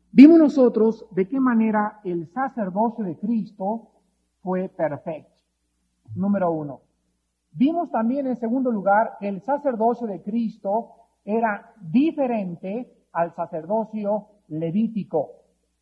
Vimos nosotros de qué manera el sacerdocio de Cristo fue perfecto. Número 1. Vimos también en segundo lugar que el sacerdocio de Cristo era diferente al sacerdocio levítico.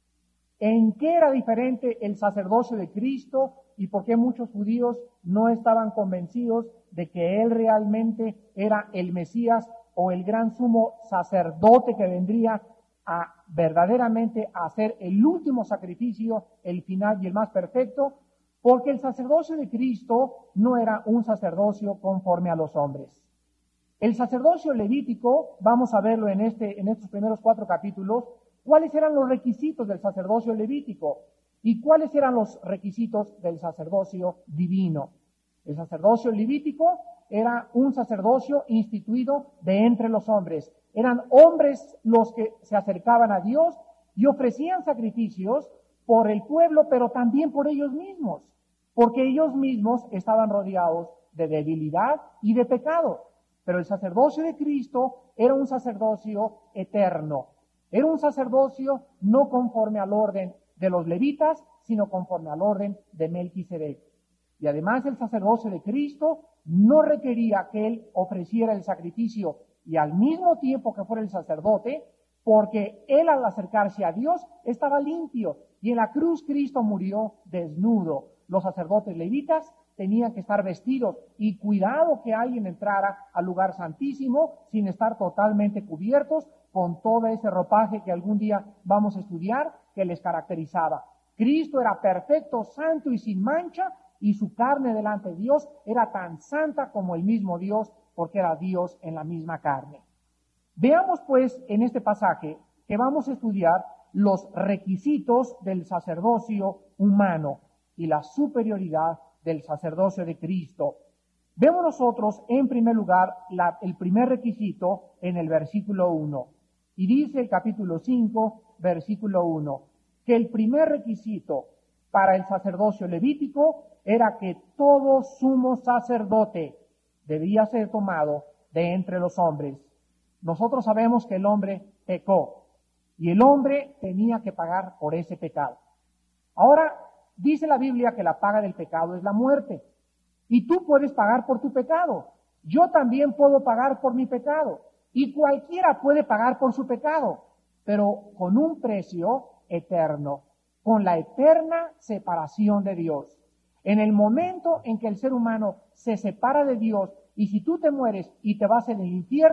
¿En qué era diferente el sacerdocio de Cristo y por qué muchos judíos no estaban convencidos de que Él realmente era el Mesías o el gran sumo sacerdote que vendría a verdaderamente hacer el último sacrificio, el final y el más perfecto? Porque el sacerdocio de Cristo no era un sacerdocio conforme a los hombres. El sacerdocio levítico, vamos a verlo en estos primeros 4 capítulos, cuáles eran los requisitos del sacerdocio levítico y cuáles eran los requisitos del sacerdocio divino. El sacerdocio levítico era un sacerdocio instituido de entre los hombres. Eran hombres los que se acercaban a Dios y ofrecían sacrificios por el pueblo, pero también por ellos mismos, porque ellos mismos estaban rodeados de debilidad y de pecado. Pero el sacerdocio de Cristo era un sacerdocio eterno. Era un sacerdocio no conforme al orden de los levitas, sino conforme al orden de Melquisedec. Y además el sacerdocio de Cristo no requería que él ofreciera el sacrificio y al mismo tiempo que fuera el sacerdote, porque él al acercarse a Dios estaba limpio y en la cruz Cristo murió desnudo. Los sacerdotes levitas tenían que estar vestidos y cuidado que alguien entrara al lugar santísimo sin estar totalmente cubiertos con todo ese ropaje que algún día vamos a estudiar que les caracterizaba. Cristo era perfecto, santo y sin mancha, y su carne delante de Dios era tan santa como el mismo Dios, porque era Dios en la misma carne. Veamos pues en este pasaje que vamos a estudiar los requisitos del sacerdocio humano y la superioridad del sacerdocio de Cristo. Vemos nosotros en primer lugar el primer requisito en el versículo 1. Y dice el capítulo 5, versículo 1, que el primer requisito para el sacerdocio levítico era que todo sumo sacerdote debía ser tomado de entre los hombres. Nosotros sabemos que el hombre pecó y el hombre tenía que pagar por ese pecado. Ahora, dice la Biblia que la paga del pecado es la muerte. Y tú puedes pagar por tu pecado. Yo también puedo pagar por mi pecado. Y cualquiera puede pagar por su pecado, pero con un precio eterno, con la eterna separación de Dios. En el momento en que el ser humano se separa de Dios, y si tú te mueres y te vas en el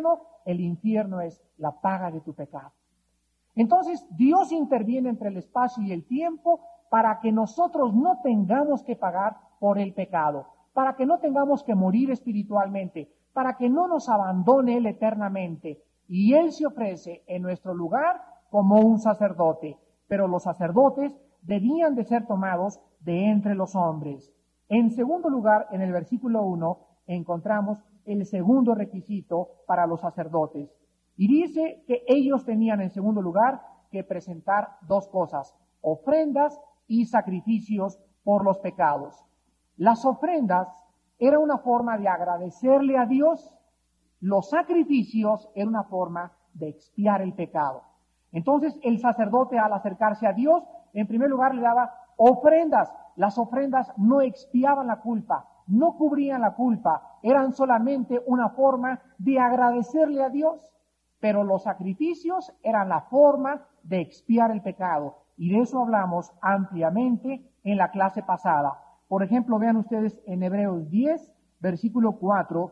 infierno es la paga de tu pecado. Entonces Dios interviene entre el espacio y el tiempo para que nosotros no tengamos que pagar por el pecado, para que no tengamos que morir espiritualmente, para que no nos abandone Él eternamente. Y Él se ofrece en nuestro lugar como un sacerdote, pero los sacerdotes debían de ser tomados de entre los hombres. En segundo lugar, en el versículo 1, encontramos el segundo requisito para los sacerdotes. Y dice que ellos tenían en segundo lugar que presentar 2 cosas, ofrendas y sacrificios por los pecados. Las ofrendas era una forma de agradecerle a Dios, los sacrificios era una forma de expiar el pecado. Entonces el sacerdote al acercarse a Dios, en primer lugar le daba ofrendas. Las ofrendas no expiaban la culpa, no cubrían la culpa, eran solamente una forma de agradecerle a Dios. Pero los sacrificios eran la forma de expiar el pecado. Y de eso hablamos ampliamente en la clase pasada. Por ejemplo, vean ustedes en Hebreos 10, versículo 4,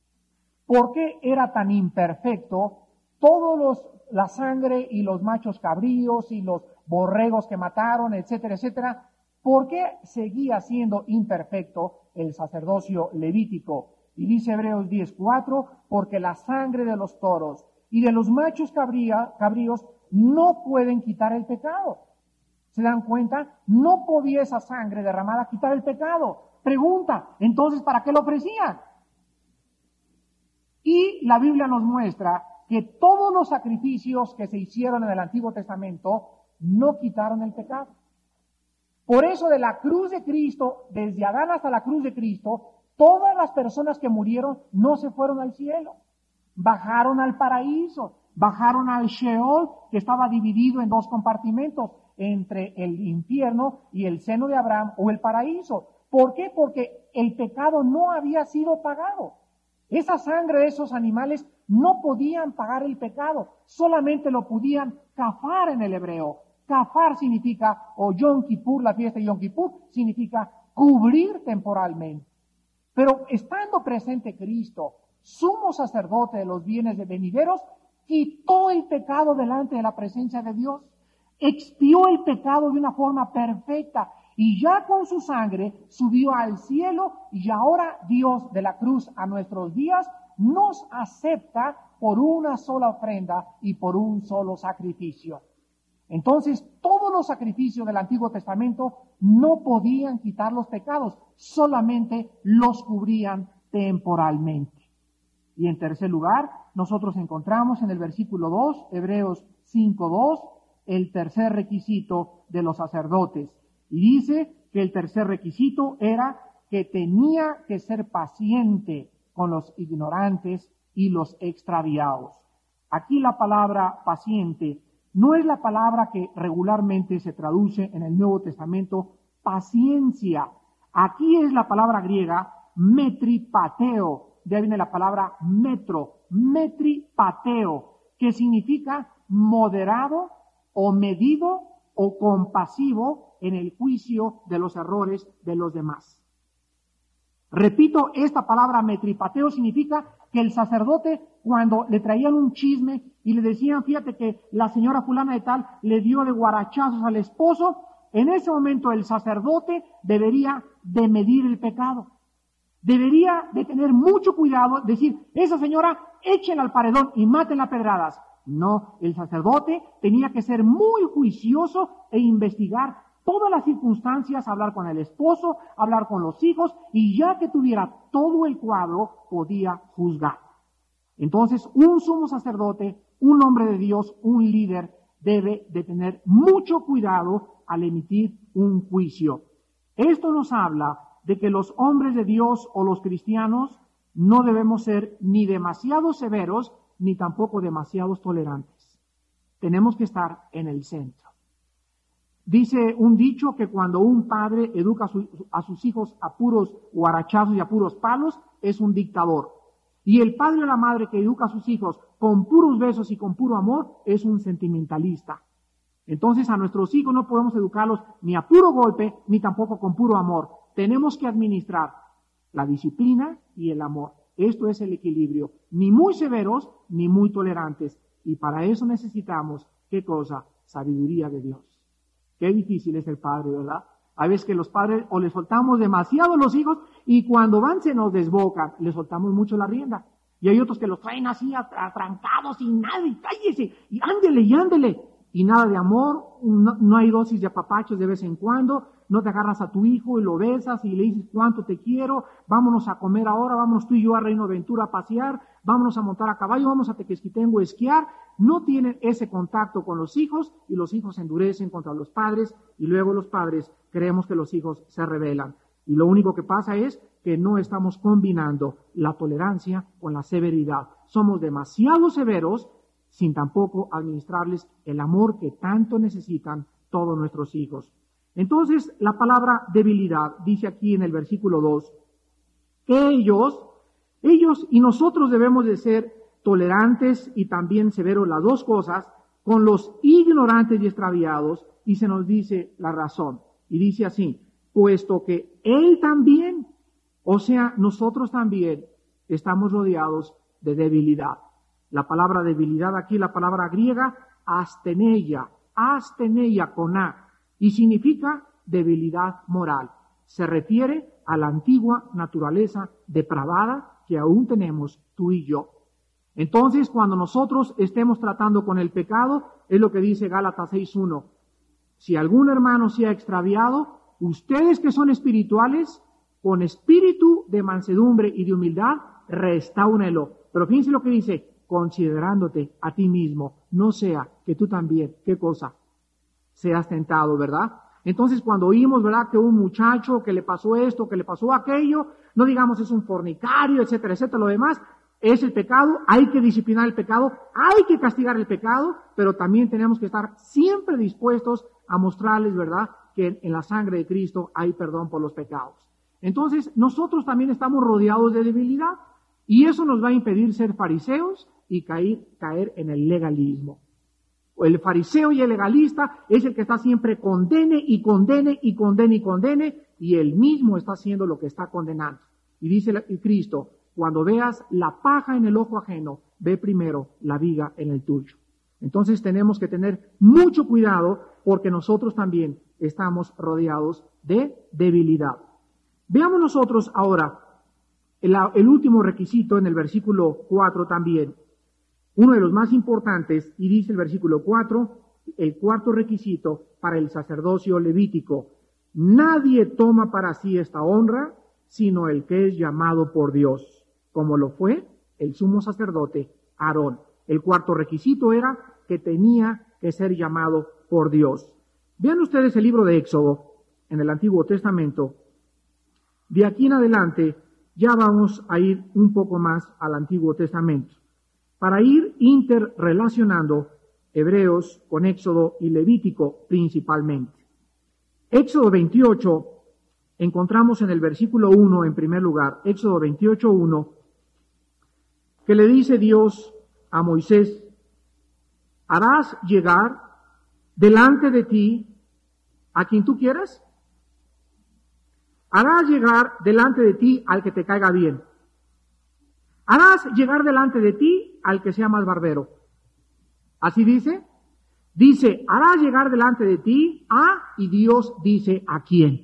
¿por qué era tan imperfecto la sangre y los machos cabríos y los borregos que mataron, etcétera, etcétera? ¿Por qué seguía siendo imperfecto el sacerdocio levítico? Y dice Hebreos 10:4, porque la sangre de los toros y de los machos cabríos no pueden quitar el pecado. ¿Se dan cuenta? No podía esa sangre derramada quitar el pecado. Pregunta, entonces, ¿para qué lo ofrecían? Y la Biblia nos muestra que todos los sacrificios que se hicieron en el Antiguo Testamento no quitaron el pecado. Por eso de la cruz de Cristo, desde Adán hasta la cruz de Cristo, todas las personas que murieron no se fueron al cielo. Bajaron al paraíso, bajaron al Sheol, que estaba dividido en dos compartimentos, entre el infierno y el seno de Abraham o el paraíso. ¿Por qué? Porque el pecado no había sido pagado. Esa sangre de esos animales no podían pagar el pecado, solamente lo podían kafar en el hebreo. Kafar significa, o Yom Kippur, la fiesta de Yom Kippur, significa cubrir temporalmente. Pero estando presente Cristo, sumo sacerdote de los bienes venideros, quitó el pecado delante de la presencia de Dios, expió el pecado de una forma perfecta y ya con su sangre subió al cielo y ahora Dios de la cruz a nuestros días nos acepta por una sola ofrenda y por un solo sacrificio. Entonces, todos los sacrificios del Antiguo Testamento no podían quitar los pecados, solamente los cubrían temporalmente. Y en tercer lugar, nosotros encontramos en el versículo 2, Hebreos 5:2, el tercer requisito de los sacerdotes. Y dice que el tercer requisito era que tenía que ser paciente con los ignorantes y los extraviados. Aquí la palabra paciente no es la palabra que regularmente se traduce en el Nuevo Testamento, paciencia. Aquí es la palabra griega metripateo. De ahí viene la palabra metripateo, que significa moderado o medido o compasivo en el juicio de los errores de los demás. Repito, esta palabra metripateo significa que el sacerdote, cuando le traían un chisme y le decían, fíjate que la señora fulana de tal le dio de guarachazos al esposo, en ese momento el sacerdote debería de medir el pecado. Debería de tener mucho cuidado, decir, esa señora, échenla al paredón y mátenla a pedradas. No, el sacerdote tenía que ser muy juicioso e investigar todas las circunstancias, hablar con el esposo, hablar con los hijos, y ya que tuviera todo el cuadro, podía juzgar. Entonces, un sumo sacerdote, un hombre de Dios, un líder, debe de tener mucho cuidado al emitir un juicio. Esto nos habla de que los hombres de Dios o los cristianos no debemos ser ni demasiado severos ni tampoco demasiado tolerantes. Tenemos que estar en el centro. Dice un dicho que cuando un padre educa a sus hijos a puros guarachazos y a puros palos, es un dictador. Y el padre o la madre que educa a sus hijos con puros besos y con puro amor, es un sentimentalista. Entonces a nuestros hijos no podemos educarlos ni a puro golpe, ni tampoco con puro amor. Tenemos que administrar la disciplina y el amor. Esto es el equilibrio. Ni muy severos, ni muy tolerantes. Y para eso necesitamos, ¿qué cosa? Sabiduría de Dios. Qué difícil es el padre, ¿verdad? A veces que los padres o les soltamos demasiado a los hijos y cuando van se nos desbocan, les soltamos mucho la rienda. Y hay otros que los traen así atrancados y nada, y cállese, y ándele. Y nada de amor, no hay dosis de apapachos de vez en cuando, no te agarras a tu hijo y lo besas y le dices cuánto te quiero, vámonos a comer ahora, vámonos tú y yo a Reino Aventura a pasear, vámonos a montar a caballo, vamos a Tequesquitengo a esquiar. No tienen ese contacto con los hijos y los hijos se endurecen contra los padres y luego los padres creemos que los hijos se rebelan. Y lo único que pasa es que no estamos combinando la tolerancia con la severidad. Somos demasiado severos sin tampoco administrarles el amor que tanto necesitan todos nuestros hijos. Entonces, la palabra debilidad dice aquí en el versículo 2, que ellos y nosotros debemos de ser tolerantes y también severos, las dos cosas, con los ignorantes y extraviados, y se nos dice la razón. Y dice así, puesto que él también, o sea, nosotros también, estamos rodeados de debilidad. La palabra debilidad aquí, la palabra griega, asteneia con A, y significa debilidad moral. Se refiere a la antigua naturaleza depravada que aún tenemos tú y yo. Entonces, cuando nosotros estemos tratando con el pecado, es lo que dice Gálatas 6:1. Si algún hermano se ha extraviado, ustedes que son espirituales, con espíritu de mansedumbre y de humildad, restáurelo. Pero fíjense lo que dice, considerándote a ti mismo, no sea que tú también, ¿qué cosa? Seas tentado, ¿verdad? Entonces cuando oímos, ¿verdad?, que un muchacho que le pasó esto, que le pasó aquello, no digamos es un fornicario, etcétera, lo demás, es el pecado, hay que disciplinar el pecado, hay que castigar el pecado, pero también tenemos que estar siempre dispuestos a mostrarles, ¿verdad?, que en la sangre de Cristo hay perdón por los pecados. Entonces, nosotros también estamos rodeados de debilidad y eso nos va a impedir ser fariseos y caer en el legalismo. El fariseo y el legalista es el que está siempre condene y condene y condene y condene, y él mismo está haciendo lo que está condenando. Y dice Cristo, cuando veas la paja en el ojo ajeno, ve primero la viga en el tuyo. Entonces tenemos que tener mucho cuidado porque nosotros también estamos rodeados de debilidad. Veamos nosotros ahora el último requisito en el versículo 4 también. Uno de los más importantes, y dice el versículo 4, el cuarto requisito para el sacerdocio levítico. Nadie toma para sí esta honra, sino el que es llamado por Dios, como lo fue el sumo sacerdote Aarón. El cuarto requisito era que tenía que ser llamado por Dios. Vean ustedes el libro de Éxodo en el Antiguo Testamento. De aquí en adelante ya vamos a ir un poco más al Antiguo Testamento, para ir interrelacionando Hebreos con Éxodo y Levítico principalmente. Éxodo 28, encontramos en el versículo 1 en primer lugar, Éxodo 28:1, que le dice Dios a Moisés, harás llegar delante de ti a quien tú quieras. Harás llegar delante de ti al que te caiga bien. Harás llegar delante de ti al que sea más barbero. ¿Así dice? Dice, harás llegar delante de ti a, y Dios dice, ¿a quién?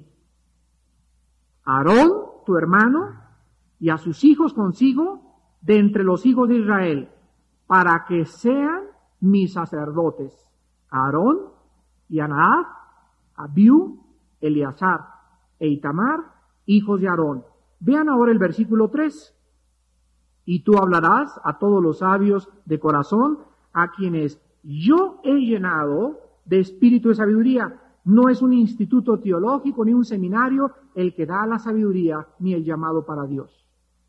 Aarón, tu hermano, y a sus hijos consigo, de entre los hijos de Israel, para que sean mis sacerdotes. Aarón y Nadab, Abiú, Eleazar e Itamar, hijos de Aarón. Vean ahora el versículo 3. Y tú hablarás a todos los sabios de corazón, a quienes yo he llenado de espíritu de sabiduría. No es un instituto teológico ni un seminario el que da la sabiduría ni el llamado para Dios.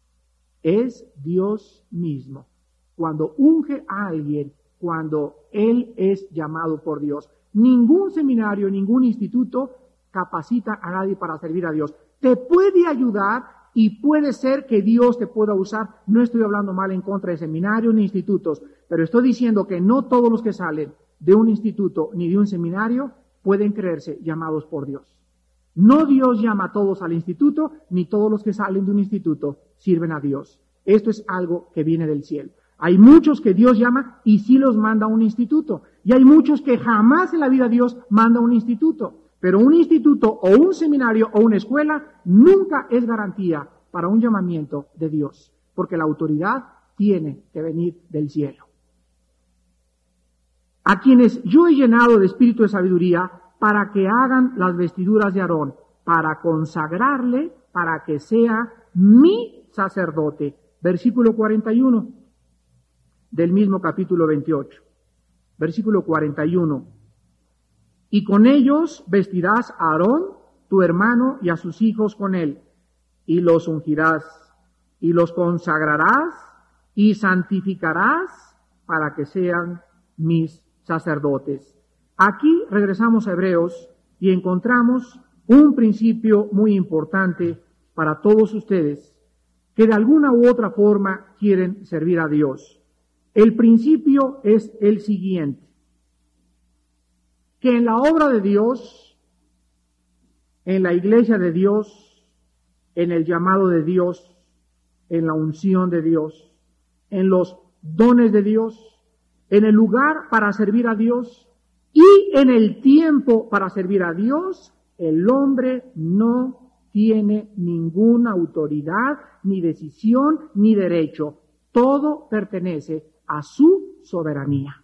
Es Dios mismo. Cuando unge a alguien, cuando Él es llamado por Dios. Ningún seminario, ningún instituto capacita a nadie para servir a Dios. Te puede ayudar y puede ser que Dios te pueda usar. No estoy hablando mal en contra de seminarios ni institutos, pero estoy diciendo que no todos los que salen de un instituto ni de un seminario pueden creerse llamados por Dios. No Dios llama a todos al instituto, ni todos los que salen de un instituto sirven a Dios. Esto es algo que viene del cielo. Hay muchos que Dios llama y sí los manda a un instituto. Y hay muchos que jamás en la vida Dios manda a un instituto. Pero un instituto o un seminario o una escuela nunca es garantía para un llamamiento de Dios. Porque la autoridad tiene que venir del cielo. A quienes yo he llenado de espíritu de sabiduría para que hagan las vestiduras de Aarón, para consagrarle, para que sea mi sacerdote. Versículo 41 del mismo capítulo 28. Versículo 41. Y con ellos vestirás a Aarón, tu hermano, y a sus hijos con él, y los ungirás, y los consagrarás, y santificarás, para que sean mis sacerdotes. Aquí regresamos a Hebreos y encontramos un principio muy importante para todos ustedes que de alguna u otra forma quieren servir a Dios. El principio es el siguiente: que en la obra de Dios, en la iglesia de Dios, en el llamado de Dios, en la unción de Dios, en los dones de Dios, en el lugar para servir a Dios y en el tiempo para servir a Dios, el hombre no tiene ninguna autoridad, ni decisión, ni derecho. Todo pertenece a su soberanía.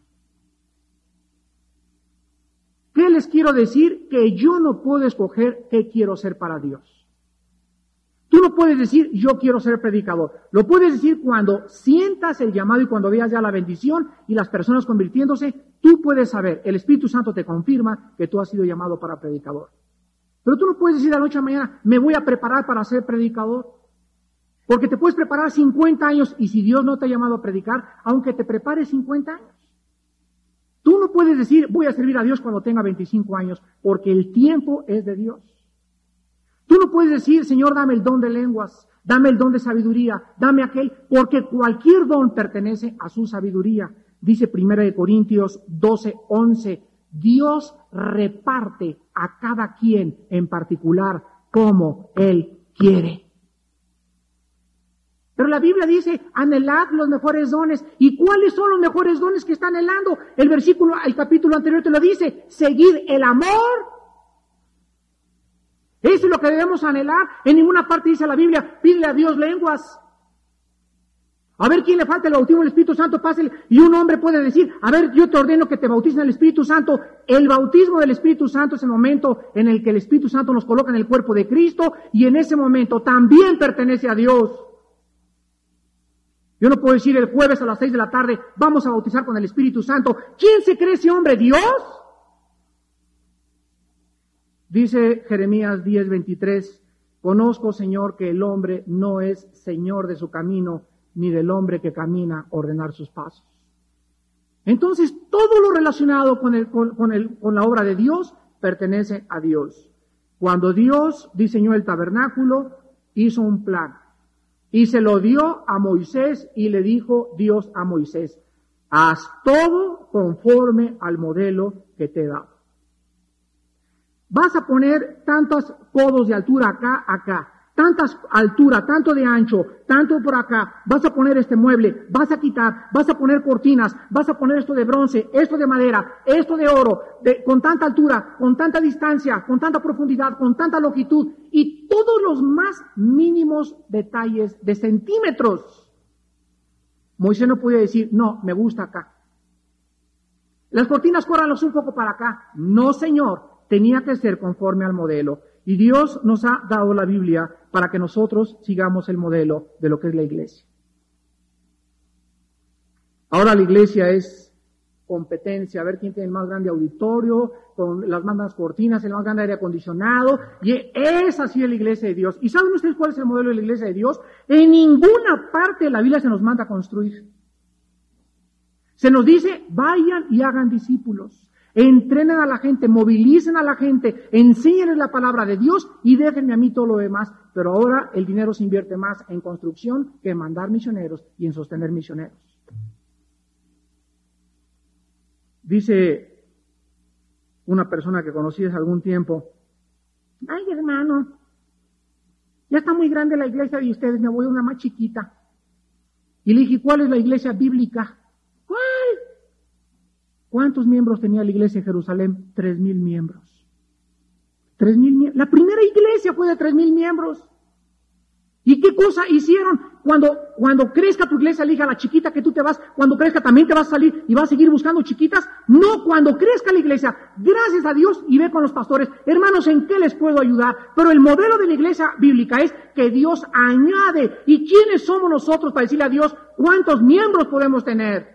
¿Qué les quiero decir? Que yo no puedo escoger qué quiero ser para Dios. Tú no puedes decir, yo quiero ser predicador. Lo puedes decir cuando sientas el llamado y cuando veas ya la bendición y las personas convirtiéndose. Tú puedes saber, el Espíritu Santo te confirma que tú has sido llamado para predicador. Pero tú no puedes decir de la noche a mañana, me voy a preparar para ser predicador. Porque te puedes preparar 50 años y si Dios no te ha llamado a predicar, aunque te prepares 50 años. Tú no puedes decir, voy a servir a Dios cuando tenga 25 años, porque el tiempo es de Dios. Tú no puedes decir, Señor, dame el don de lenguas, dame el don de sabiduría, dame aquel, porque cualquier don pertenece a su sabiduría. Dice 1 Corintios 12:11, Dios reparte a cada quien en particular como Él quiere. Pero la Biblia dice, anhelad los mejores dones. ¿Y cuáles son los mejores dones que está anhelando? El capítulo anterior te lo dice, seguid el amor. Eso es lo que debemos anhelar. En ninguna parte dice la Biblia, pídele a Dios lenguas. A ver quién le falta el bautismo del Espíritu Santo, pásale. Y un hombre puede decir, a ver, yo te ordeno que te bautices en el Espíritu Santo. El bautismo del Espíritu Santo es el momento en el que el Espíritu Santo nos coloca en el cuerpo de Cristo y en ese momento también pertenece a Dios. Yo no puedo decir el jueves a las 6 de la tarde, vamos a bautizar con el Espíritu Santo. ¿Quién se cree ese hombre? ¿Dios? Dice Jeremías 10:23, conozco, Señor, que el hombre no es Señor de su camino, ni del hombre que camina ordenar sus pasos. Entonces, todo lo relacionado con la obra de Dios pertenece a Dios. Cuando Dios diseñó el tabernáculo, hizo un plan. Y se lo dio a Moisés y le dijo Dios a Moisés, haz todo conforme al modelo que te he dado. Vas a poner tantos codos de altura acá, tantas altura, tanto de ancho, tanto por acá, vas a poner este mueble, vas a quitar, vas a poner cortinas, vas a poner esto de bronce, esto de madera, esto de oro, con tanta altura, con tanta distancia, con tanta profundidad, con tanta longitud y todos los más mínimos detalles de centímetros. Moisés no podía decir, no, me gusta acá. Las cortinas córranlos un poco para acá. No, Señor, tenía que ser conforme al modelo. Y Dios nos ha dado la Biblia para que nosotros sigamos el modelo de lo que es la iglesia. Ahora la iglesia es competencia, a ver quién tiene el más grande auditorio, con las más grandes cortinas, el más grande aire acondicionado, y es así la iglesia de Dios. ¿Y saben ustedes cuál es el modelo de la iglesia de Dios? En ninguna parte de la Biblia se nos manda a construir. Se nos dice, vayan y hagan discípulos. Entrenen a la gente, movilicen a la gente, enséñenles la palabra de Dios y déjenme a mí todo lo demás. Pero ahora el dinero se invierte más en construcción que en mandar misioneros y en sostener misioneros. Dice una persona que conocí hace algún tiempo, ay hermano, ya está muy grande la iglesia de ustedes, me voy a una más chiquita. Y le dije, ¿cuál es la iglesia bíblica? ¿Cuál? ¿Cuántos miembros tenía la iglesia de Jerusalén? 3,000 miembros. 3,000 miembros. La primera iglesia fue de 3,000 miembros. ¿Y qué cosa hicieron? Cuando crezca tu iglesia, elija la chiquita que tú te vas, cuando crezca también te vas a salir y vas a seguir buscando chiquitas. No, cuando crezca la iglesia, gracias a Dios, y ve con los pastores, hermanos, ¿en qué les puedo ayudar? Pero el modelo de la iglesia bíblica es que Dios añade. ¿Y quiénes somos nosotros para decirle a Dios cuántos miembros podemos tener?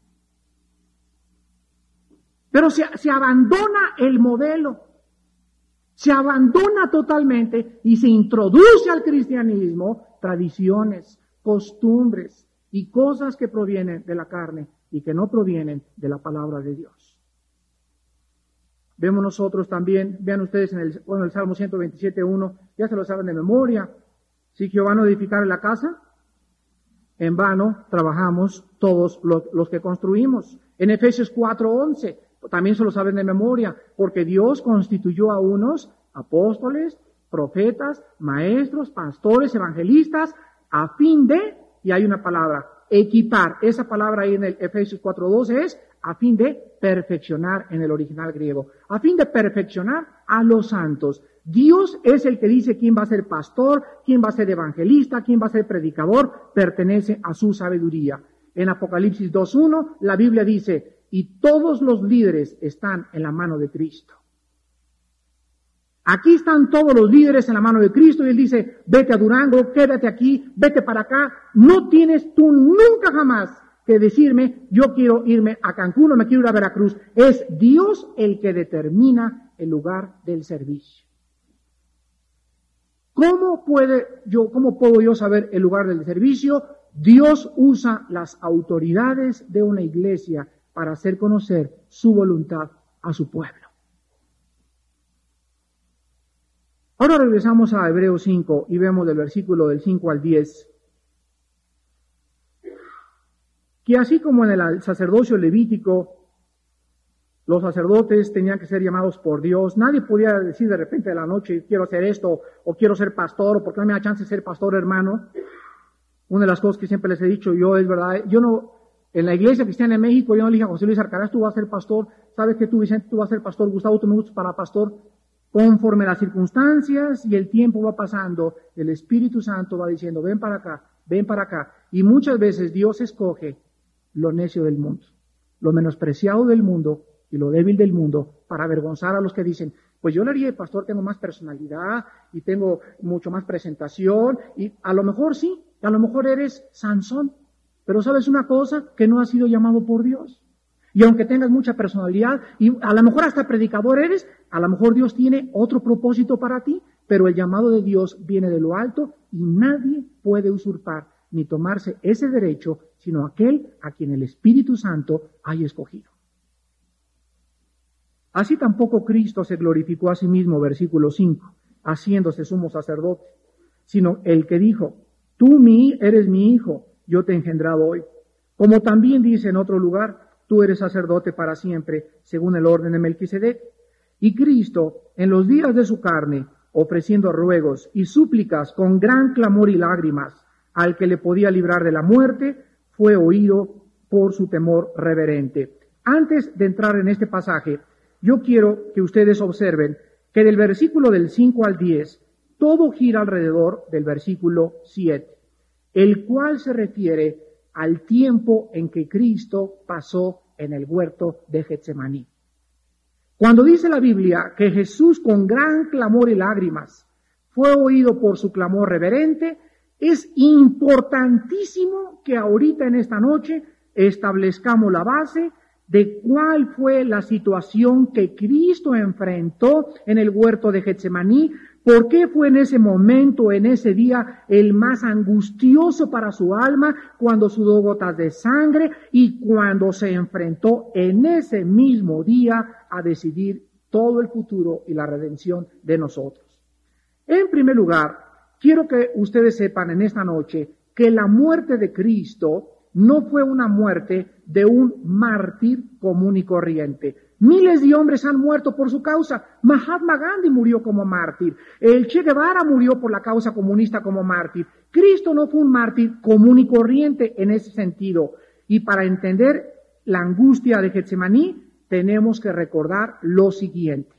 Pero se abandona el modelo, se abandona totalmente y se introduce al cristianismo tradiciones, costumbres y cosas que provienen de la carne y que no provienen de la palabra de Dios. Vemos nosotros también, vean ustedes en el Salmo 127:1, ya se lo saben de memoria, si Jehová no edificara la casa, en vano trabajamos todos los que construimos. En Efesios 4:11, también se lo saben de memoria, porque Dios constituyó a unos apóstoles, profetas, maestros, pastores, evangelistas, a fin de, y hay una palabra, equipar. Esa palabra ahí en el Efesios 4:12 es a fin de perfeccionar en el original griego, a fin de perfeccionar a los santos. Dios es el que dice quién va a ser pastor, quién va a ser evangelista, quién va a ser predicador, pertenece a su sabiduría. En Apocalipsis 2:1, la Biblia dice, y todos los líderes están en la mano de Cristo. Aquí están todos los líderes en la mano de Cristo y Él dice, vete a Durango, quédate aquí, vete para acá. No tienes tú nunca jamás que decirme, yo quiero irme a Cancún o me quiero ir a Veracruz. Es Dios el que determina el lugar del servicio. ¿Cómo puedo yo saber el lugar del servicio? Dios usa las autoridades de una iglesia para hacer conocer su voluntad a su pueblo. Ahora regresamos a Hebreos 5 y vemos del versículo del 5 al 10, que así como en el sacerdocio levítico, los sacerdotes tenían que ser llamados por Dios. Nadie podía decir de repente de la noche, quiero hacer esto, o quiero ser pastor, o porque no me da chance de ser pastor, hermano. Una de las cosas que siempre les he dicho yo es verdad, en la iglesia cristiana en México, yo no le dije a José Luis Arcaraz, tú vas a ser pastor, sabes que tú, Vicente, tú vas a ser pastor, Gustavo, tú me gustas para pastor. Conforme las circunstancias y el tiempo va pasando, el Espíritu Santo va diciendo, ven para acá, ven para acá. Y muchas veces Dios escoge lo necio del mundo, lo menospreciado del mundo y lo débil del mundo para avergonzar a los que dicen, pues yo le haría de pastor, tengo más personalidad y tengo mucho más presentación y a lo mejor sí, a lo mejor eres Sansón, pero ¿sabes una cosa? Que no has sido llamado por Dios. Y aunque tengas mucha personalidad y a lo mejor hasta predicador eres, a lo mejor Dios tiene otro propósito para ti, pero el llamado de Dios viene de lo alto y nadie puede usurpar ni tomarse ese derecho, sino aquel a quien el Espíritu Santo haya escogido. Así tampoco Cristo se glorificó a sí mismo, versículo 5, haciéndose sumo sacerdote, sino el que dijo, tú eres mi hijo, yo te he engendrado hoy. Como también dice en otro lugar, tú eres sacerdote para siempre, según el orden de Melquisedec. Y Cristo, en los días de su carne, ofreciendo ruegos y súplicas con gran clamor y lágrimas al que le podía librar de la muerte, fue oído por su temor reverente. Antes de entrar en este pasaje, yo quiero que ustedes observen que del versículo del 5 al 10, todo gira alrededor del versículo 7, el cual se refiere al tiempo en que Cristo pasó en el huerto de Getsemaní. Cuando dice la Biblia que Jesús con gran clamor y lágrimas fue oído por su clamor reverente, es importantísimo que ahorita en esta noche establezcamos la base de cuál fue la situación que Cristo enfrentó en el huerto de Getsemaní. ¿Por qué fue en ese momento, en ese día, el más angustioso para su alma, cuando sudó gotas de sangre y cuando se enfrentó en ese mismo día a decidir todo el futuro y la redención de nosotros? En primer lugar, quiero que ustedes sepan en esta noche que la muerte de Cristo no fue una muerte de un mártir común y corriente. Miles de hombres han muerto por su causa. Mahatma Gandhi murió como mártir. El Che Guevara murió por la causa comunista como mártir. Cristo no fue un mártir común y corriente en ese sentido. Y para entender la angustia de Getsemaní, tenemos que recordar lo siguiente.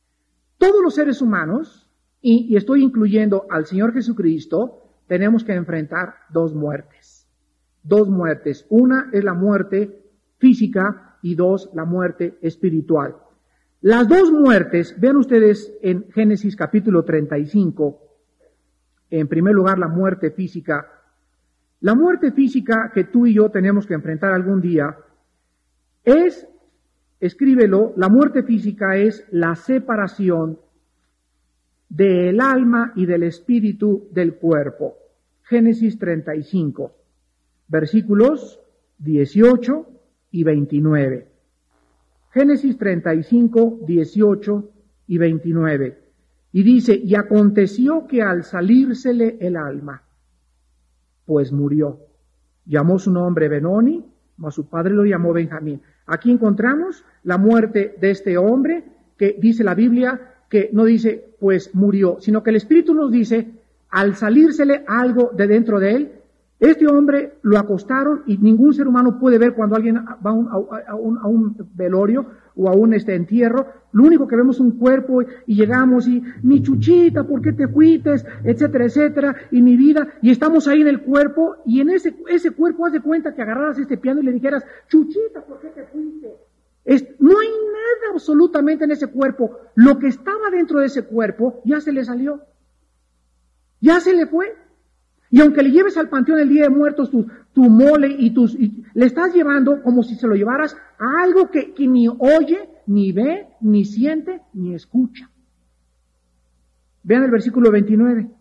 Todos los seres humanos, y estoy incluyendo al Señor Jesucristo, tenemos que enfrentar dos muertes. Dos muertes. Una es la muerte física y dos, la muerte espiritual. Las dos muertes, vean ustedes en Génesis capítulo 35, en primer lugar la muerte física. La muerte física que tú y yo tenemos que enfrentar algún día es, escríbelo, la muerte física es la separación del alma y del espíritu del cuerpo. Génesis 35. Versículos 18 y 29. Génesis 35, 18 y 29. Y dice, y aconteció que al salírsele el alma, pues murió. Llamó su nombre Benoni, mas su padre lo llamó Benjamín. Aquí encontramos la muerte de este hombre, que dice la Biblia, que no dice, pues murió, sino que el Espíritu nos dice, al salírsele algo de dentro de él, este hombre lo acostaron y ningún ser humano puede ver cuando alguien va a un velorio o a un entierro. Lo único que vemos es un cuerpo y llegamos y mi Chuchita, ¿por qué te fuiste? Etcétera, etcétera, y mi vida. Y estamos ahí en el cuerpo y en ese cuerpo haz de cuenta que agarraras este piano y le dijeras, Chuchita, ¿por qué te fuiste? No hay nada absolutamente en ese cuerpo. Lo que estaba dentro de ese cuerpo ya se le salió. Ya se le fue. Y aunque le lleves al panteón el día de muertos tu mole y le estás llevando como si se lo llevaras a algo que ni oye, ni ve, ni siente, ni escucha. Vean el versículo 29.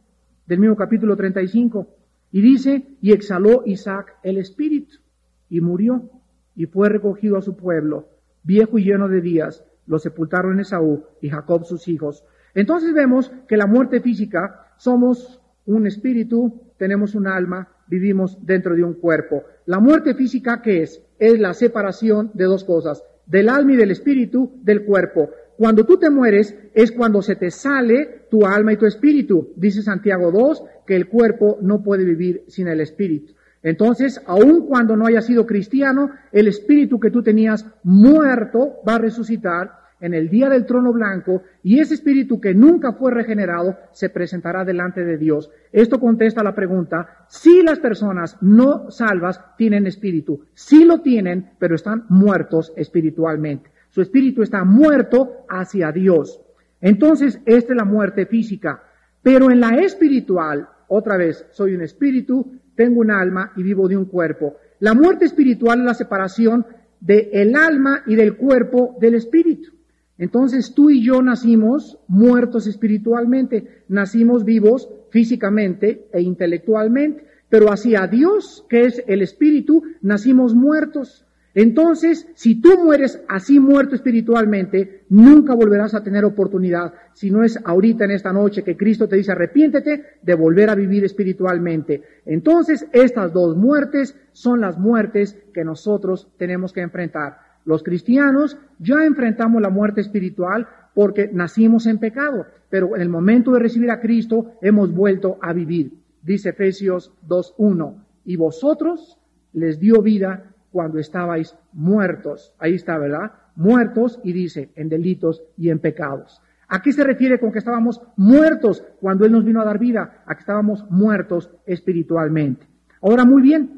del mismo capítulo 35. Y dice, y exhaló Isaac el espíritu, y murió, y fue recogido a su pueblo, viejo y lleno de días, lo sepultaron Esaú y Jacob sus hijos. Entonces vemos que la muerte física, somos un espíritu, tenemos un alma, vivimos dentro de un cuerpo. La muerte física, ¿qué es? Es la separación de dos cosas, del alma y del espíritu, del cuerpo. Cuando tú te mueres es cuando se te sale tu alma y tu espíritu. Dice Santiago 2 que el cuerpo no puede vivir sin el espíritu. Entonces, aun cuando no hayas sido cristiano, el espíritu que tú tenías muerto va a resucitar en el día del trono blanco, y ese espíritu que nunca fue regenerado se presentará delante de Dios. Esto contesta la pregunta, si las personas no salvas tienen espíritu, sí lo tienen, pero están muertos espiritualmente. Su espíritu está muerto hacia Dios. Entonces, esta es la muerte física. Pero en la espiritual, otra vez, soy un espíritu, tengo un alma y vivo de un cuerpo. La muerte espiritual es la separación del alma y del cuerpo del espíritu. Entonces tú y yo nacimos muertos espiritualmente, nacimos vivos físicamente e intelectualmente, pero hacia Dios, que es el espíritu, nacimos muertos. Entonces, si tú mueres así muerto espiritualmente, nunca volverás a tener oportunidad, si no es ahorita en esta noche que Cristo te dice arrepiéntete de volver a vivir espiritualmente. Entonces, estas dos muertes son las muertes que nosotros tenemos que enfrentar. Los cristianos ya enfrentamos la muerte espiritual porque nacimos en pecado, pero en el momento de recibir a Cristo hemos vuelto a vivir. Dice Efesios 2:1, y vosotros les dio vida cuando estabais muertos. Ahí está, ¿verdad? Muertos, y dice, en delitos y en pecados. ¿A qué se refiere con que estábamos muertos cuando Él nos vino a dar vida? A que estábamos muertos espiritualmente. Ahora, muy bien,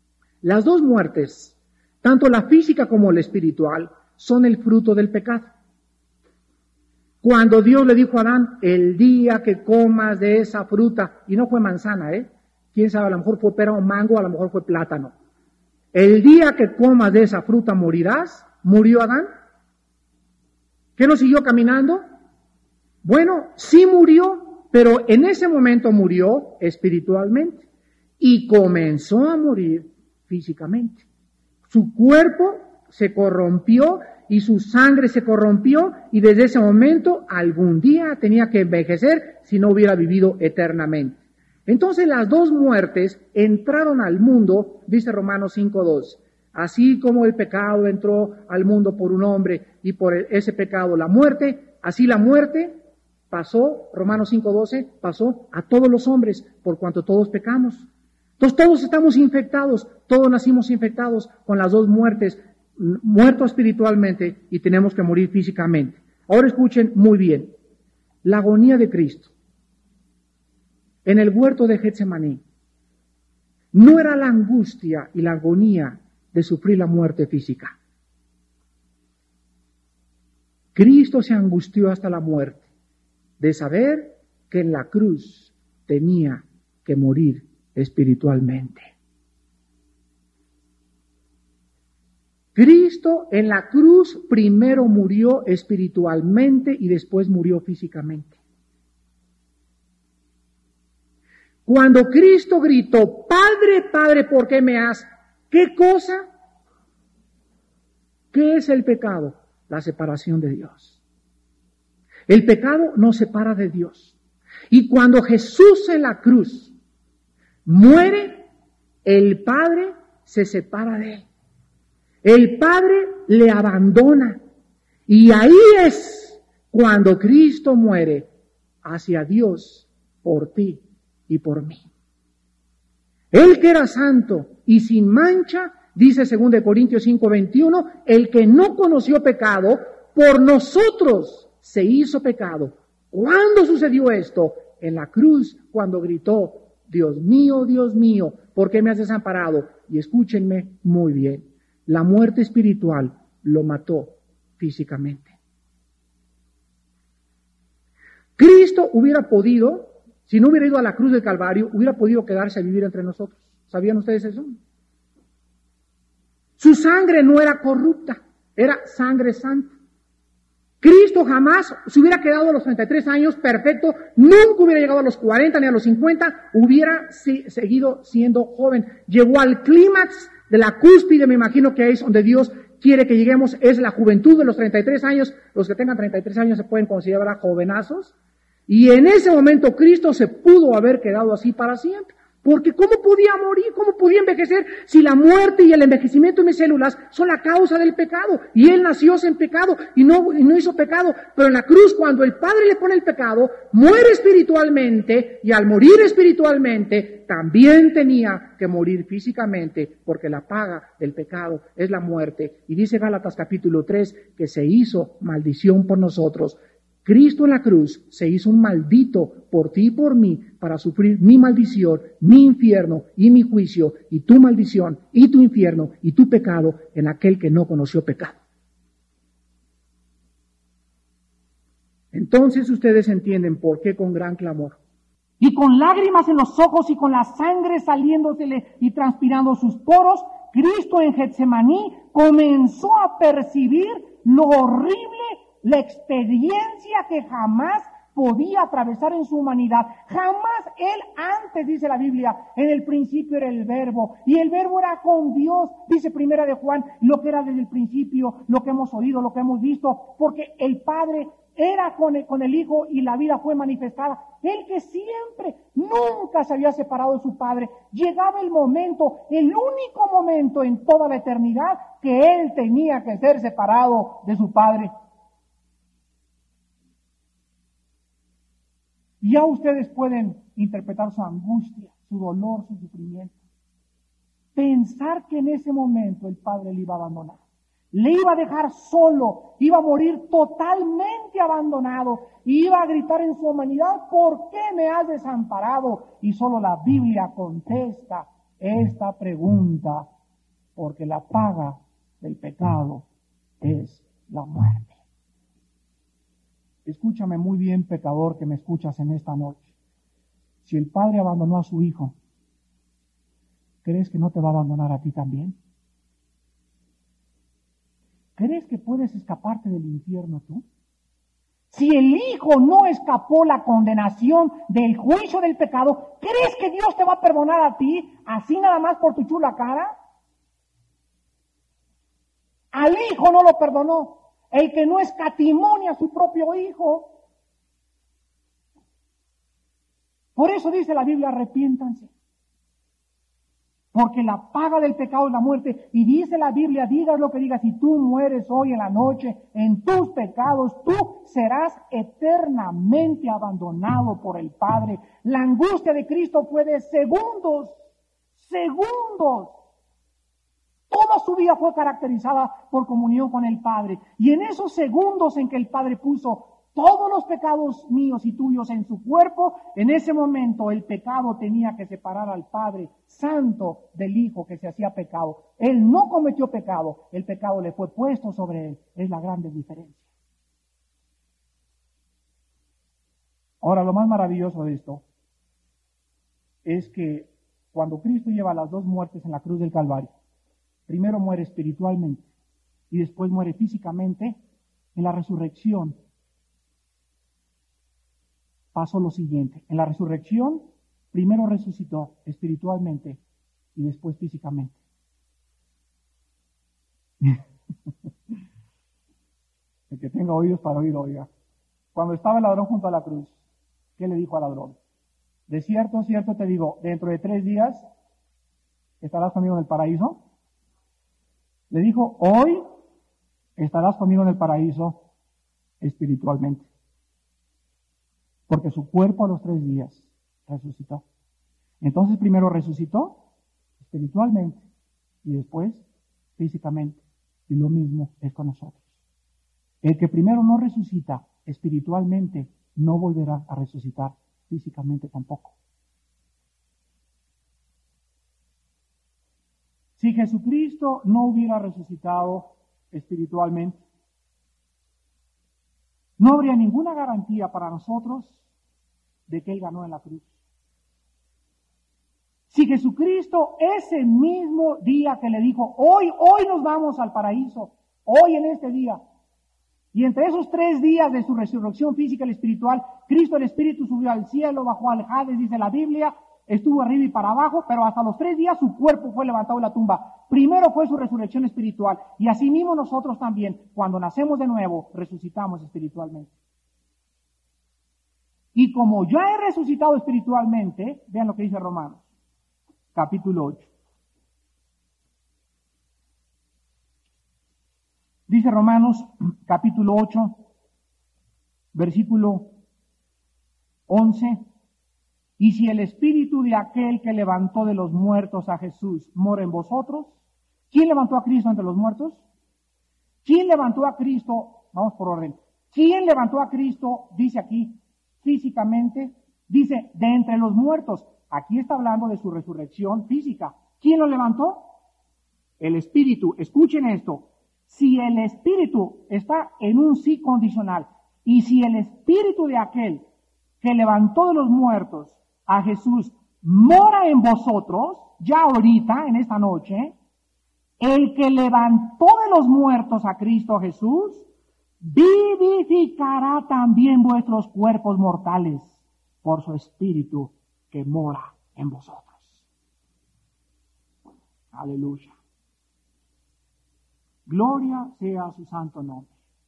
las dos muertes, tanto la física como la espiritual, son el fruto del pecado. Cuando Dios le dijo a Adán, el día que comas de esa fruta, y no fue manzana, quién sabe, a lo mejor fue pera o mango, a lo mejor fue plátano. El día que comas de esa fruta morirás. ¿Murió Adán? ¿Qué no siguió caminando? Bueno, sí murió, pero en ese momento murió espiritualmente y comenzó a morir físicamente. Su cuerpo se corrompió y su sangre se corrompió, y desde ese momento algún día tenía que envejecer si no hubiera vivido eternamente. Entonces las dos muertes entraron al mundo, dice Romanos 5:2. Así como el pecado entró al mundo por un hombre y por ese pecado la muerte, así la muerte pasó, Romanos 5:12, pasó a todos los hombres por cuanto todos pecamos. Entonces todos estamos infectados, todos nacimos infectados con las dos muertes, muertos espiritualmente y tenemos que morir físicamente. Ahora escuchen muy bien, la agonía de Cristo en el huerto de Getsemaní no era la angustia y la agonía de sufrir la muerte física. Cristo se angustió hasta la muerte de saber que en la cruz tenía que morir espiritualmente. Cristo en la cruz primero murió espiritualmente y después murió físicamente. Cuando Cristo gritó, Padre, Padre, ¿por qué me has? ¿Qué cosa? ¿Qué es el pecado? La separación de Dios. El pecado nos separa de Dios. Y cuando Jesús en la cruz muere, el Padre se separa de Él. El Padre le abandona. Y ahí es cuando Cristo muere hacia Dios por ti y por mí. Él que era santo y sin mancha, dice 2 Corintios 5:21, el que no conoció pecado, por nosotros se hizo pecado. ¿Cuándo sucedió esto? En la cruz, cuando gritó, Dios mío, ¿por qué me has desamparado? Y escúchenme muy bien, la muerte espiritual lo mató físicamente. Cristo hubiera podido, si no hubiera ido a la cruz del Calvario, hubiera podido quedarse a vivir entre nosotros. ¿Sabían ustedes eso? Su sangre no era corrupta, era sangre santa. Cristo jamás se hubiera quedado a los 33 años perfecto, nunca hubiera llegado a los 40 ni a los 50, hubiera seguido siendo joven. Llegó al clímax de la cúspide, me imagino que es donde Dios quiere que lleguemos, es la juventud de los 33 años. Los que tengan 33 años se pueden considerar jovenazos. Y en ese momento Cristo se pudo haber quedado así para siempre. Porque ¿cómo podía morir? ¿Cómo podía envejecer si la muerte y el envejecimiento de mis células son la causa del pecado? Y Él nació sin pecado y no hizo pecado. Pero en la cruz, cuando el Padre le pone el pecado, muere espiritualmente, y al morir espiritualmente también tenía que morir físicamente, porque la paga del pecado es la muerte. Y dice Gálatas capítulo 3 que se hizo maldición por nosotros. Cristo en la cruz se hizo un maldito por ti y por mí para sufrir mi maldición, mi infierno y mi juicio, y tu maldición y tu infierno y tu pecado en aquel que no conoció pecado. Entonces ustedes entienden por qué con gran clamor y con lágrimas en los ojos y con la sangre saliéndosele y transpirando sus poros, Cristo en Getsemaní comenzó a percibir lo horrible, la experiencia que jamás podía atravesar en su humanidad. Jamás Él antes, dice la Biblia, en el principio era el Verbo, y el Verbo era con Dios, dice Primera de Juan, lo que era desde el principio, lo que hemos oído, lo que hemos visto, porque el Padre era con el Hijo y la vida fue manifestada. Él que siempre, nunca se había separado de su Padre, llegaba el momento, el único momento en toda la eternidad que Él tenía que ser separado de su Padre. Ya ustedes pueden interpretar su angustia, su dolor, su sufrimiento. Pensar que en ese momento el Padre le iba a abandonar. Le iba a dejar solo, iba a morir totalmente abandonado, y iba a gritar en su humanidad, ¿por qué me has desamparado? Y solo la Biblia contesta esta pregunta, porque la paga del pecado es la muerte. Escúchame muy bien, pecador, que me escuchas en esta noche. Si el Padre abandonó a su Hijo, ¿crees que no te va a abandonar a ti también? ¿Crees que puedes escaparte del infierno tú? Si el Hijo no escapó la condenación del juicio del pecado, ¿crees que Dios te va a perdonar a ti así nada más por tu chula cara? Al Hijo no lo perdonó. El que no escatimó ni a su propio Hijo. Por eso dice la Biblia, arrepiéntanse. Porque la paga del pecado es la muerte. Y dice la Biblia, digas lo que digas, si tú mueres hoy en la noche en tus pecados, tú serás eternamente abandonado por el Padre. La angustia de Cristo fue de segundos. Toda su vida fue caracterizada por comunión con el Padre. Y en esos segundos en que el Padre puso todos los pecados míos y tuyos en su cuerpo, en ese momento el pecado tenía que separar al Padre Santo del Hijo que se hacía pecado. Él no cometió pecado, el pecado le fue puesto sobre él. Es la grande diferencia. Ahora, lo más maravilloso de esto es que cuando Cristo lleva las dos muertes en la cruz del Calvario, primero muere espiritualmente y después muere físicamente, en la resurrección pasó lo siguiente. En la resurrección, primero resucitó espiritualmente y después físicamente. El que tenga oídos para oír, oiga. Cuando estaba el ladrón junto a la cruz, ¿qué le dijo al ladrón? De cierto, cierto te digo, dentro de 3 días estarás conmigo en el paraíso. Le dijo, hoy estarás conmigo en el paraíso espiritualmente. Porque su cuerpo a los 3 días resucitó. Entonces primero resucitó espiritualmente y después físicamente. Y lo mismo es con nosotros. El que primero no resucita espiritualmente no volverá a resucitar físicamente tampoco. Si Jesucristo no hubiera resucitado espiritualmente, no habría ninguna garantía para nosotros de que Él ganó en la cruz. Si Jesucristo ese mismo día que le dijo, hoy nos vamos al paraíso, hoy en este día, Y entre esos 3 días de su resurrección física y espiritual, Cristo el Espíritu subió al cielo, bajó al Hades, dice la Biblia, estuvo arriba y para abajo, pero hasta los 3 días su cuerpo fue levantado de la tumba. Primero fue su resurrección espiritual, y así mismo nosotros también, cuando nacemos de nuevo, resucitamos espiritualmente. Y como ya he resucitado espiritualmente, vean lo que dice Romanos, capítulo 8. Dice Romanos, capítulo 8, versículo 11. Y si el espíritu de aquel que levantó de los muertos a Jesús mora en vosotros, ¿quién levantó a Cristo entre los muertos? ¿Quién levantó a Cristo? Vamos por orden. ¿Quién levantó a Cristo? Dice aquí, físicamente, dice, de entre los muertos. Aquí está hablando de su resurrección física. ¿Quién lo levantó? El Espíritu. Escuchen esto. Si el Espíritu está en un sí condicional, y si el Espíritu de aquel que levantó de los muertos a Jesús mora en vosotros, ya ahorita, en esta noche, el que levantó de los muertos a Cristo Jesús, vivificará también vuestros cuerpos mortales por su Espíritu que mora en vosotros. Aleluya. Gloria sea su santo nombre.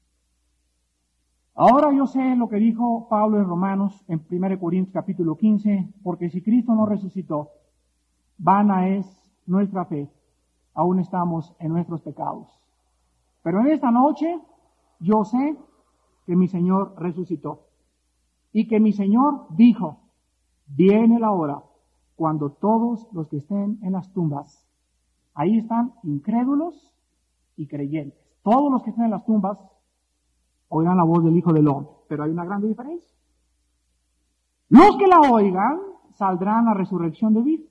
Ahora yo sé lo que dijo Pablo en Romanos, en 1 Corintios capítulo 15, porque si Cristo no resucitó, vana es nuestra fe, aún estamos en nuestros pecados. Pero en esta noche, yo sé que mi Señor resucitó, y que mi Señor dijo, viene la hora cuando todos los que estén en las tumbas, ahí están incrédulos y creyentes. Todos los que estén en las tumbas oirán la voz del Hijo del Hombre. Pero hay una gran diferencia. Los que la oigan saldrán a resurrección de vida.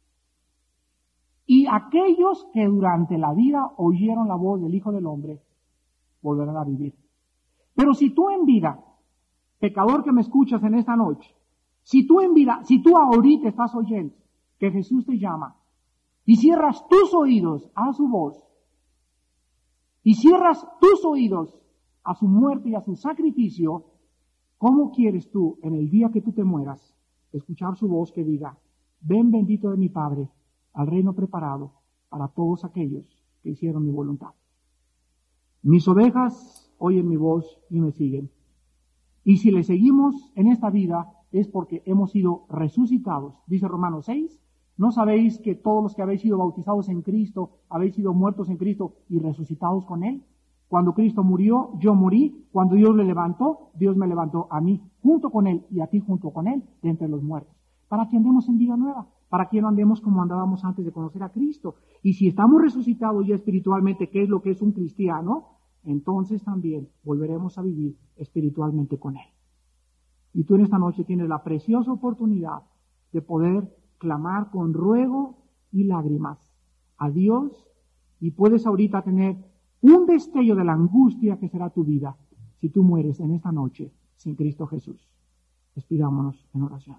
Y aquellos que durante la vida oyeron la voz del Hijo del Hombre volverán a vivir. Pero si tú en vida, pecador que me escuchas en esta noche, si tú en vida, si tú ahorita estás oyendo que Jesús te llama y cierras tus oídos a su voz, y cierras tus oídos a su muerte y a su sacrificio, ¿cómo quieres tú, en el día que tú te mueras, escuchar su voz que diga, ven bendito de mi Padre, al reino preparado para todos aquellos que hicieron mi voluntad? Mis ovejas oyen mi voz y me siguen. Y si le seguimos en esta vida, es porque hemos sido resucitados. Dice Romanos 6, ¿no sabéis que todos los que habéis sido bautizados en Cristo, habéis sido muertos en Cristo y resucitados con Él? Cuando Cristo murió, yo morí. Cuando Dios le levantó, Dios me levantó a mí, junto con Él y a ti junto con Él, de entre los muertos. Para que andemos en vida nueva, para que no andemos como andábamos antes de conocer a Cristo. Y si estamos resucitados ya espiritualmente, ¿qué es lo que es un cristiano? Entonces también volveremos a vivir espiritualmente con Él. Y tú en esta noche tienes la preciosa oportunidad de poder clamar con ruego y lágrimas a Dios, y puedes ahorita tener un destello de la angustia que será tu vida si tú mueres en esta noche sin Cristo Jesús. Despidámonos en oración.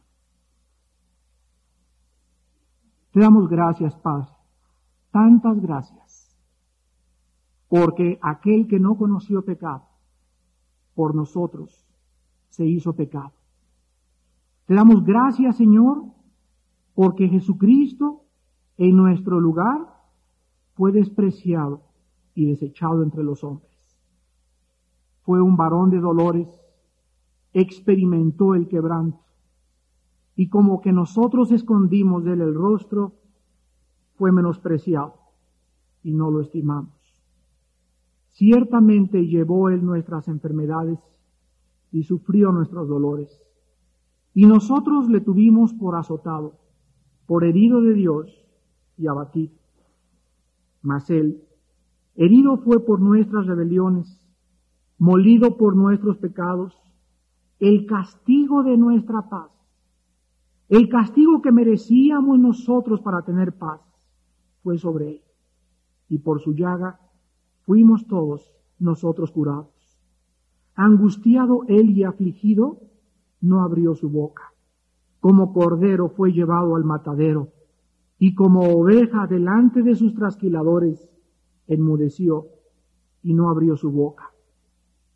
Te damos gracias, Padre, tantas gracias, porque aquel que no conoció pecado, por nosotros se hizo pecado. Te damos gracias, Señor, porque Jesucristo en nuestro lugar fue despreciado y desechado entre los hombres. Fue un varón de dolores, experimentó el quebranto, y como que nosotros escondimos de él el rostro, fue menospreciado y no lo estimamos. Ciertamente llevó él nuestras enfermedades y sufrió nuestros dolores, y nosotros le tuvimos por azotado, por herido de Dios y abatido. Mas él, herido fue por nuestras rebeliones, molido por nuestros pecados, el castigo de nuestra paz, el castigo que merecíamos nosotros para tener paz, fue sobre él. Y por su llaga fuimos todos nosotros curados. Angustiado él y afligido, no abrió su boca. Como cordero fue llevado al matadero, y como oveja delante de sus trasquiladores, enmudeció y no abrió su boca.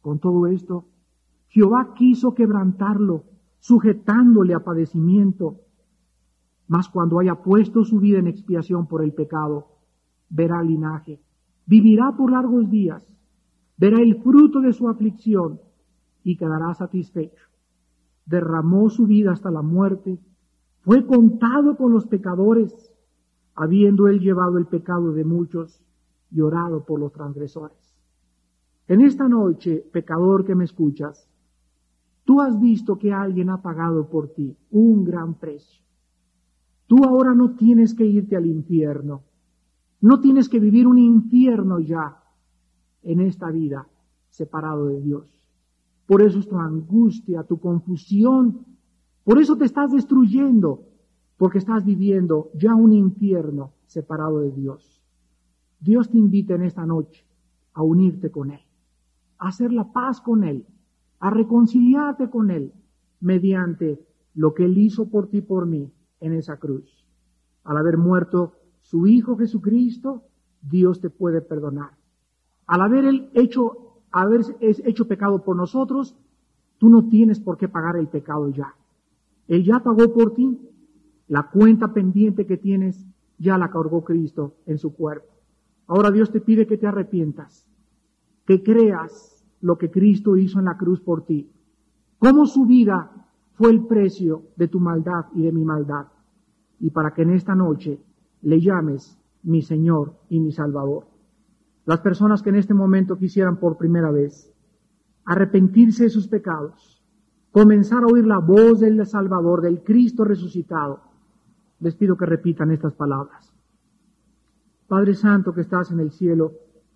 Con todo esto, Jehová quiso quebrantarlo, sujetándole a padecimiento. Mas cuando haya puesto su vida en expiación por el pecado, verá linaje, vivirá por largos días, verá el fruto de su aflicción y quedará satisfecho. Derramó su vida hasta la muerte, fue contado con los pecadores, habiendo él llevado el pecado de muchos y orado por los transgresores. En esta noche, pecador que me escuchas, tú has visto que alguien ha pagado por ti un gran precio. Tú ahora no tienes que irte al infierno, no tienes que vivir un infierno ya en esta vida separado de Dios. Por eso es tu angustia, tu confusión, por eso te estás destruyendo, porque estás viviendo ya un infierno separado de Dios. Dios te invita en esta noche a unirte con Él, a hacer la paz con Él, a reconciliarte con Él, mediante lo que Él hizo por ti y por mí en esa cruz. Al haber muerto su Hijo Jesucristo, Dios te puede perdonar. Al haber hecho pecado por nosotros, tú no tienes por qué pagar el pecado ya. Él ya pagó por ti. La cuenta pendiente que tienes ya la cargó Cristo en su cuerpo. Ahora Dios te pide que te arrepientas, que creas lo que Cristo hizo en la cruz por ti, cómo su vida fue el precio de tu maldad y de mi maldad, y para que en esta noche le llames mi Señor y mi Salvador. Las personas que en este momento quisieran por primera vez arrepentirse de sus pecados, comenzar a oír la voz del Salvador, del Cristo resucitado, les pido que repitan estas palabras. Padre Santo que estás en el cielo,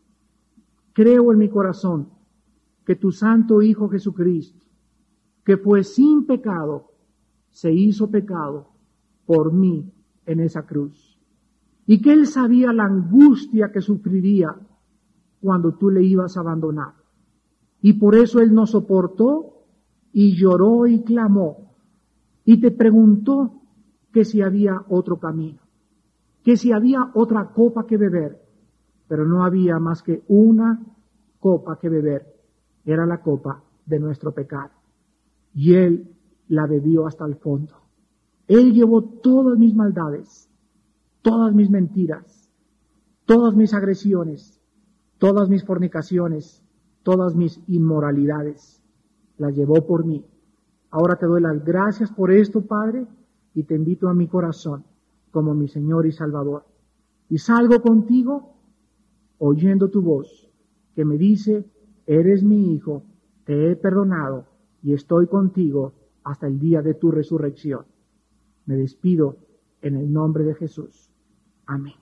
creo en mi corazón que tu Santo Hijo Jesucristo, que fue sin pecado, se hizo pecado por mí en esa cruz. Y que Él sabía la angustia que sufriría cuando tú le ibas a abandonar. Y por eso Él nos soportó y lloró y clamó. Y te preguntó que si había otro camino, que si había otra copa que beber. Pero no había más que una copa que beber. Era la copa de nuestro pecado. Y Él la bebió hasta el fondo. Él llevó todas mis maldades, todas mis mentiras, todas mis agresiones, todas mis fornicaciones, todas mis inmoralidades. Las llevó por mí. Ahora te doy las gracias por esto, Padre, y te invito a mi corazón como mi Señor y Salvador. Y salgo contigo oyendo tu voz que me dice, eres mi hijo, te he perdonado y estoy contigo hasta el día de tu resurrección. Me despido en el nombre de Jesús. Amén.